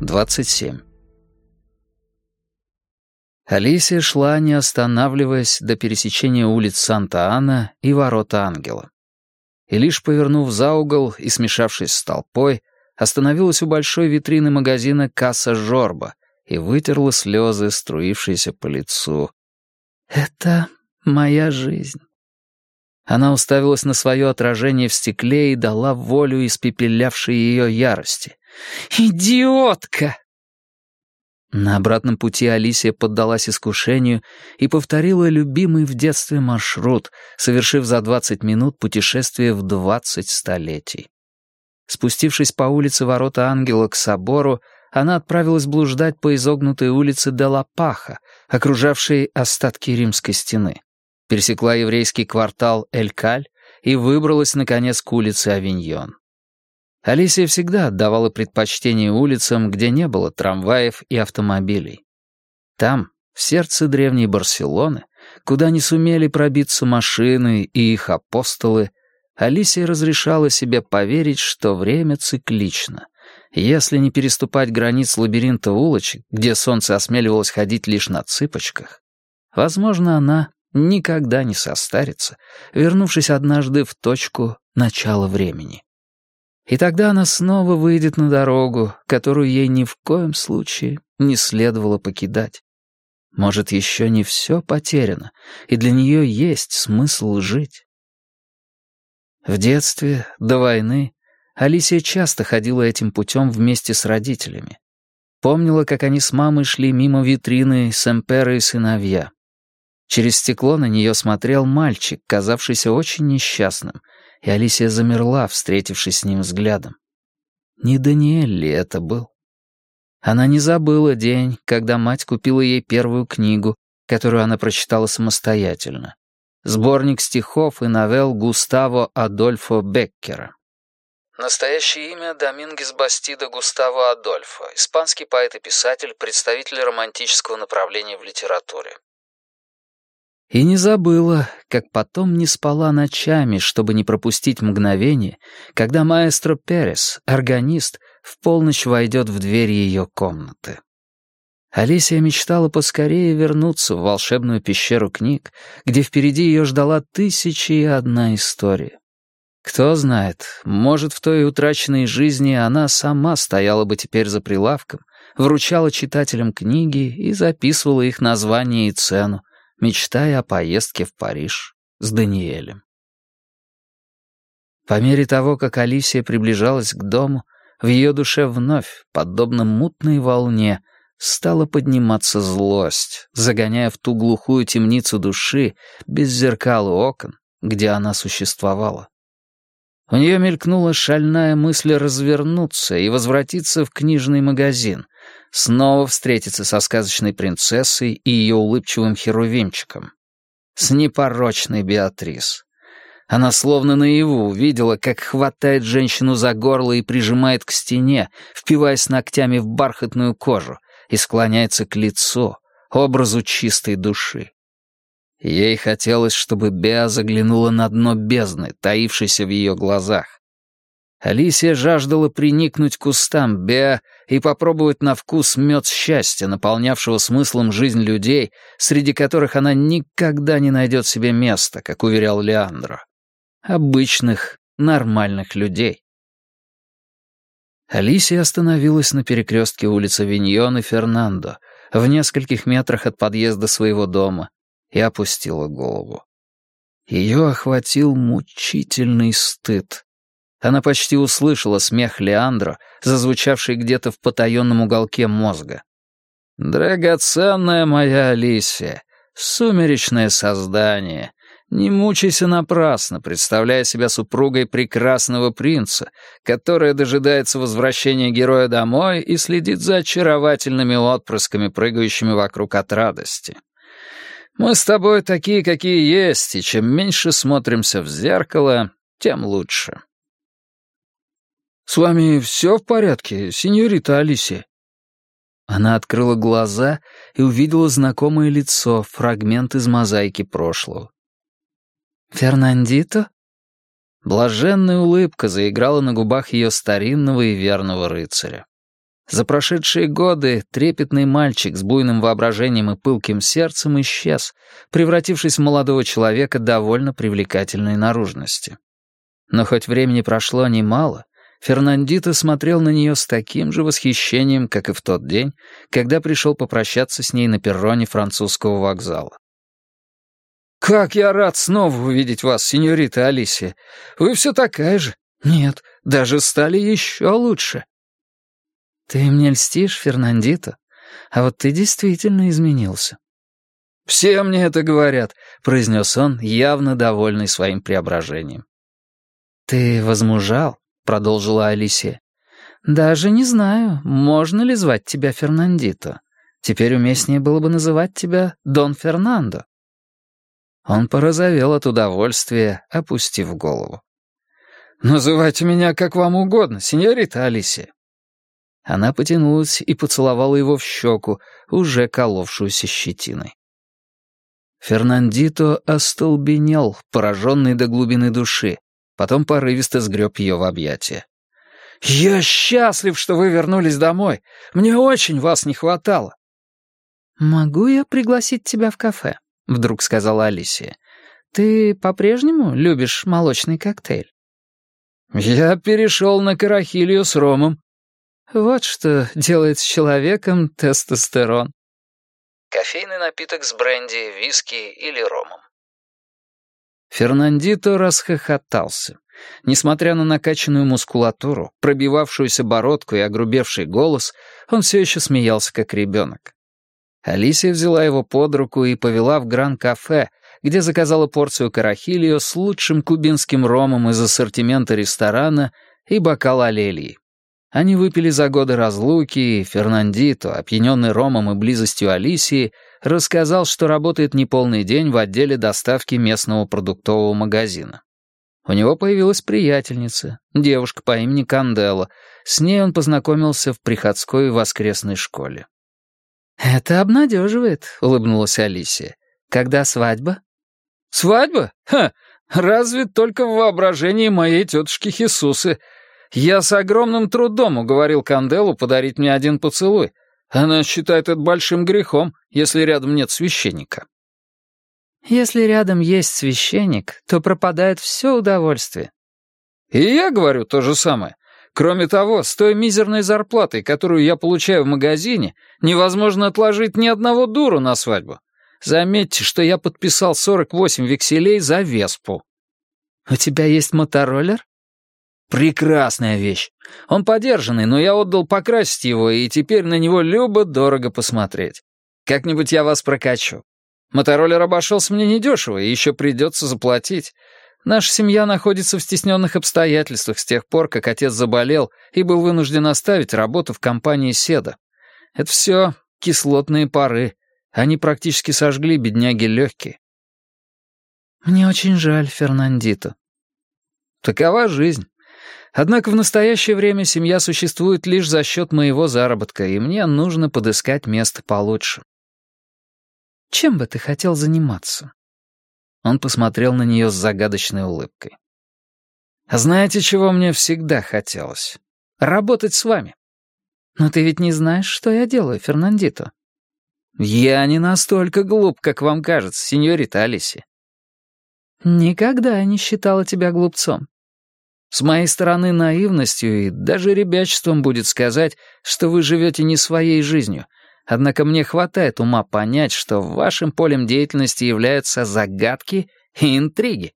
27. Алисия шла, не останавливаясь, до пересечения улиц Санта-Ана и Ворот Ангела. И лишь повернув за угол и смешавшись с толпой, остановилась у большой витрины магазина «Касса Жорба» и вытерла слезы, струившиеся по лицу. «Это моя жизнь». Она уставилась на свое отражение в стекле и дала волю испепелявшей ее ярости. «Идиотка!» На обратном пути Алисия поддалась искушению и повторила любимый в детстве маршрут, совершив за 20 минут путешествие в 20 столетий. Спустившись по улице Ворота Ангела к собору, она отправилась блуждать по изогнутой улице де ла Паха, окружавшей остатки Римской стены. Пересекла еврейский квартал Эль-Каль и выбралась, наконец, к улице Авиньон. Алисия всегда отдавала предпочтение улицам, где не было трамваев и автомобилей. Там, в сердце древней Барселоны, куда не сумели пробиться машины и их апостолы, Алисия разрешала себе поверить, что время циклично. Если не переступать границ лабиринта улочек, где солнце осмеливалось ходить лишь на цыпочках, возможно, она никогда не состарится, вернувшись однажды в точку начала времени. И тогда она снова выйдет на дорогу, которую ей ни в коем случае не следовало покидать. Может, еще не все потеряно, и для нее есть смысл жить. В детстве, до войны, Алисия часто ходила этим путем вместе с родителями. Помнила, как они с мамой шли мимо витрины «Семпера и сыновья». Через стекло на нее смотрел мальчик, казавшийся очень несчастным, и Алисия замерла, встретившись с ним взглядом. Не Даниэль ли это был? Она не забыла день, когда мать купила ей первую книгу, которую она прочитала самостоятельно. Сборник стихов и новелл Густаво Адольфо Беккера. Настоящее имя Домингес Бастидо Густаво Адольфо, испанский поэт и писатель, представитель романтического направления в литературе. И не забыла, как потом не спала ночами, чтобы не пропустить мгновение, когда маэстро Перес, органист, в полночь войдет в дверь ее комнаты. Алисия мечтала поскорее вернуться в волшебную пещеру книг, где впереди ее ждала 1001 история. Кто знает, может, в той утраченной жизни она сама стояла бы теперь за прилавком, вручала читателям книги и записывала их название и цену, мечтая о поездке в Париж с Даниэлем. По мере того, как Алисия приближалась к дому, в ее душе вновь, подобно мутной волне, стала подниматься злость, загоняя в ту глухую темницу души, без зеркал и окон, где она существовала. У нее мелькнула шальная мысль развернуться и возвратиться в книжный магазин, снова встретиться со сказочной принцессой и ее улыбчивым херувимчиком. С непорочной Беатрис. Она словно наяву увидела, как хватает женщину за горло и прижимает к стене, впиваясь ногтями в бархатную кожу, и склоняется к лицу, образу чистой души. Ей хотелось, чтобы Беа заглянула на дно бездны, таившейся в ее глазах. Алисия жаждала приникнуть к устам Беа и попробовать на вкус мед счастья, наполнявшего смыслом жизнь людей, среди которых она никогда не найдет себе места, как уверял Леандро. Обычных, нормальных людей. Алисия остановилась на перекрестке улиц Авиньон и Фернандо, в нескольких метрах от подъезда своего дома, и опустила голову. Ее охватил мучительный стыд. Она почти услышала смех Леандро, зазвучавший где-то в потаенном уголке мозга. «Драгоценная моя Алисия, сумеречное создание, не мучайся напрасно, представляя себя супругой прекрасного принца, которая дожидается возвращения героя домой и следит за очаровательными отпрысками, прыгающими вокруг от радости. Мы с тобой такие, какие есть, и чем меньше смотримся в зеркало, тем лучше». «С вами все в порядке, сеньорита Алисия?» Она открыла глаза и увидела знакомое лицо, фрагмент из мозаики прошлого. «Фернандито?» Блаженная улыбка заиграла на губах ее старинного и верного рыцаря. За прошедшие годы трепетный мальчик с буйным воображением и пылким сердцем исчез, превратившись в молодого человека довольно привлекательной наружности. Но хоть времени прошло немало, Фернандито смотрел на нее с таким же восхищением, как и в тот день, когда пришел попрощаться с ней на перроне французского вокзала. «Как я рад снова увидеть вас, сеньорита Алисия! Вы все такая же. Нет, даже стали еще лучше». «Ты мне льстишь, Фернандито, а вот ты действительно изменился». «Все мне это говорят», — произнес он, явно довольный своим преображением. «Ты возмужал», — продолжила Алисия. «Даже не знаю, можно ли звать тебя Фернандито. Теперь уместнее было бы называть тебя Дон Фернандо». Он порозовел от удовольствия, опустив голову. «Называйте меня как вам угодно, сеньорита Алисия». Она потянулась и поцеловала его в щеку, уже коловшуюся щетиной. Фернандито остолбенел, пораженный до глубины души, потом порывисто сгреб ее в объятия. «Я счастлив, что вы вернулись домой. Мне очень вас не хватало». «Могу я пригласить тебя в кафе?» — вдруг сказала Алисия. «Ты по-прежнему любишь молочный коктейль?» «Я перешел на карахилью с ромом». «Вот что делает с человеком тестостерон». Кофейный напиток с бренди, виски или ромом. Фернандито расхохотался. Несмотря на накачанную мускулатуру, пробивавшуюся бородку и огрубевший голос, он все еще смеялся, как ребенок. Алисия взяла его под руку и повела в Гран-кафе, где заказала порцию карахильо с лучшим кубинским ромом из ассортимента ресторана и бокал алелии. Они выпили за годы разлуки, и Фернандито, опьяненный ромом и близостью Алисии, рассказал, что работает неполный день в отделе доставки местного продуктового магазина. У него появилась приятельница, девушка по имени Кандело. С ней он познакомился в приходской воскресной школе. «Это обнадеживает», — улыбнулась Алисия. «Когда свадьба?» «Свадьба? Ха! Разве только в воображении моей тетушки Хисусы. Я с огромным трудом уговорил Канделу подарить мне один поцелуй. Она считает это большим грехом, если рядом нет священника». «Если рядом есть священник, то пропадает все удовольствие». «И я говорю то же самое. Кроме того, с той мизерной зарплатой, которую я получаю в магазине, невозможно отложить ни одного дуру на свадьбу. Заметьте, что я подписал 48 векселей за Веспу». «У тебя есть мотороллер?» «Прекрасная вещь. Он подержанный, но я отдал покрасить его, и теперь на него любо-дорого посмотреть. Как-нибудь я вас прокачу. Мотороллер обошелся мне недешево, и еще придется заплатить. Наша семья находится в стесненных обстоятельствах с тех пор, как отец заболел и был вынужден оставить работу в компании Седа. Это все кислотные пары. Они практически сожгли бедняги легкие». «Мне очень жаль, Фернандито». «Такова жизнь. Однако в настоящее время семья существует лишь за счет моего заработка, и мне нужно подыскать место получше». «Чем бы ты хотел заниматься?» Он посмотрел на нее с загадочной улыбкой. «Знаете, чего мне всегда хотелось? Работать с вами». «Но ты ведь не знаешь, что я делаю, Фернандито». «Я не настолько глуп, как вам кажется, сеньорита Алисия». «Никогда не считала тебя глупцом». «С моей стороны наивностью и даже ребячеством будет сказать, что вы живете не своей жизнью. Однако мне хватает ума понять, что вашим полем деятельности являются загадки и интриги».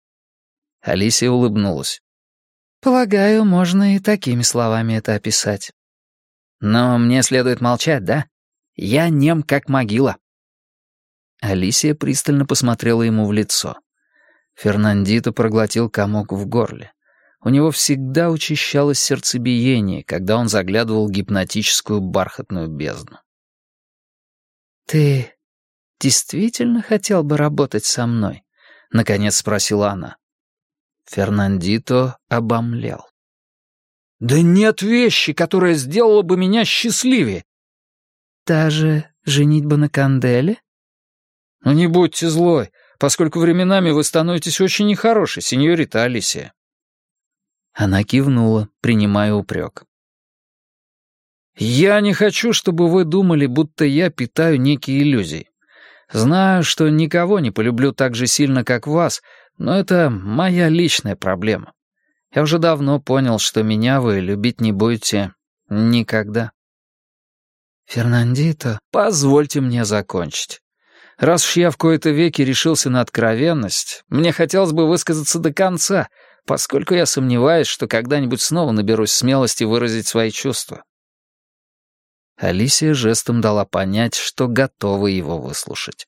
Алисия улыбнулась. «Полагаю, можно и такими словами это описать». «Но мне следует молчать, да? Я нем как могила». Алисия пристально посмотрела ему в лицо. Фернандито проглотил комок в горле. У него всегда учащалось сердцебиение, когда он заглядывал в гипнотическую бархатную бездну. «Ты действительно хотел бы работать со мной?» — наконец спросила она. Фернандито обомлел. «Да нет вещи, которая сделала бы меня счастливее». «Даже женитьба на Канделе?» «Ну не будьте злой, поскольку временами вы становитесь очень нехорошей, сеньорита Алисия». Она кивнула, принимая упрек. «Я не хочу, чтобы вы думали, будто я питаю некие иллюзии. Знаю, что никого не полюблю так же сильно, как вас, но это моя личная проблема. Я уже давно понял, что меня вы любить не будете никогда». «Фернандито, позвольте мне закончить. Раз уж я в кои-то веки решился на откровенность, мне хотелось бы высказаться до конца, поскольку я сомневаюсь, что когда-нибудь снова наберусь смелости выразить свои чувства». Алисия жестом дала понять, что готова его выслушать.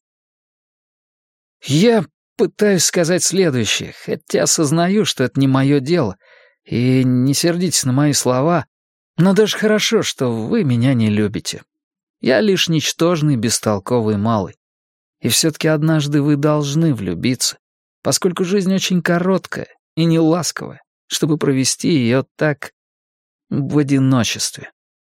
«Я пытаюсь сказать следующее, хотя осознаю, что это не мое дело, и не сердитесь на мои слова, но даже хорошо, что вы меня не любите. Я лишь ничтожный, бестолковый малый. И все-таки однажды вы должны влюбиться, поскольку жизнь очень короткая и неласковая, чтобы провести ее так в одиночестве».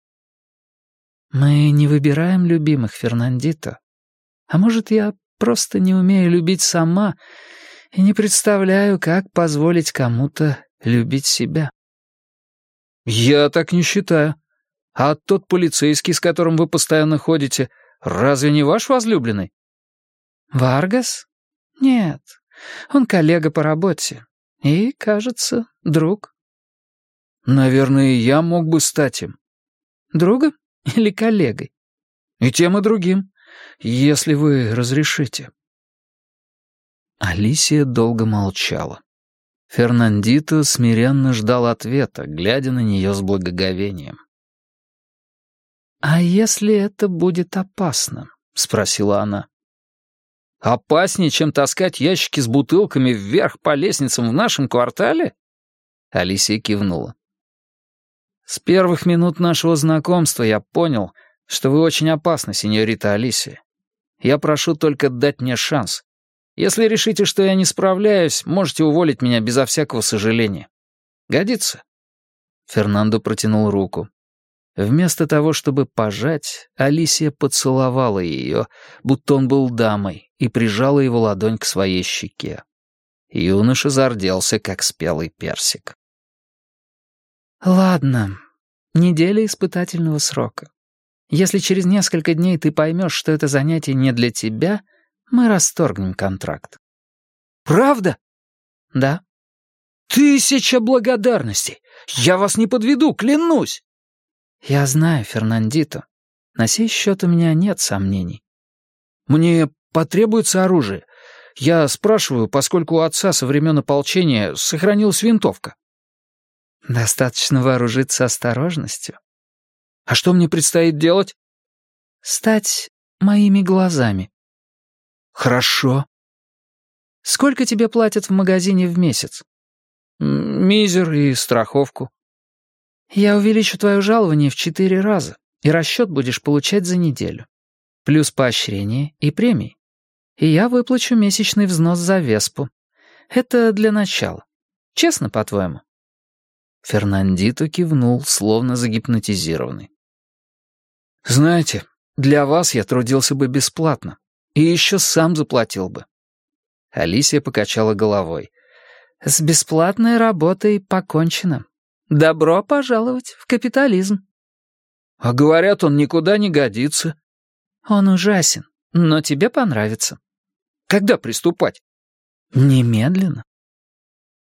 «Мы не выбираем любимых, Фернандито. А может, я просто не умею любить сама и не представляю, как позволить кому-то любить себя». «Я так не считаю. А тот полицейский, с которым вы постоянно ходите, разве не ваш возлюбленный?» «Варгас? Нет, он коллега по работе. И, кажется, друг». «Наверное, я мог бы стать им». «Другом или коллегой?» «И тем, и другим, если вы разрешите». Алисия долго молчала. Фернандито смиренно ждал ответа, глядя на нее с благоговением. «А если это будет опасно?» — спросила она. «Опаснее, чем таскать ящики с бутылками вверх по лестницам в нашем квартале?» Алисия кивнула. «С первых минут нашего знакомства я понял, что вы очень опасны, сеньорита Алисия. Я прошу только дать мне шанс. Если решите, что я не справляюсь, можете уволить меня безо всякого сожаления. Годится?» Фернандо протянул руку. Вместо того, чтобы пожать, Алисия поцеловала ее, будто он был дамой, и прижала его ладонь к своей щеке. Юноша зарделся, как спелый персик. «Ладно, неделя испытательного срока. Если через несколько дней ты поймешь, что это занятие не для тебя, мы расторгнем контракт». «Правда?» «Да». «1000 благодарностей! Я вас не подведу, клянусь!» «Я знаю, Фернандито. На сей счет у меня нет сомнений». «Мне потребуется оружие. Я спрашиваю, поскольку у отца со времен ополчения сохранилась винтовка». «Достаточно вооружиться осторожностью». «А что мне предстоит делать?» «Стать моими глазами». «Хорошо». «Сколько тебе платят в магазине в месяц?» «Мизер и страховку». «Я увеличу твое жалование в 4 раза, и расчет будешь получать за неделю. Плюс поощрение и премии. И я выплачу месячный взнос за Веспу. Это для начала. Честно, по-твоему?» Фернандито кивнул, словно загипнотизированный. «Знаете, для вас я трудился бы бесплатно. И еще сам заплатил бы». Алисия покачала головой. «С бесплатной работой покончено. Добро пожаловать в капитализм». «А говорят, он никуда не годится». «Он ужасен, но тебе понравится». «Когда приступать?» «Немедленно.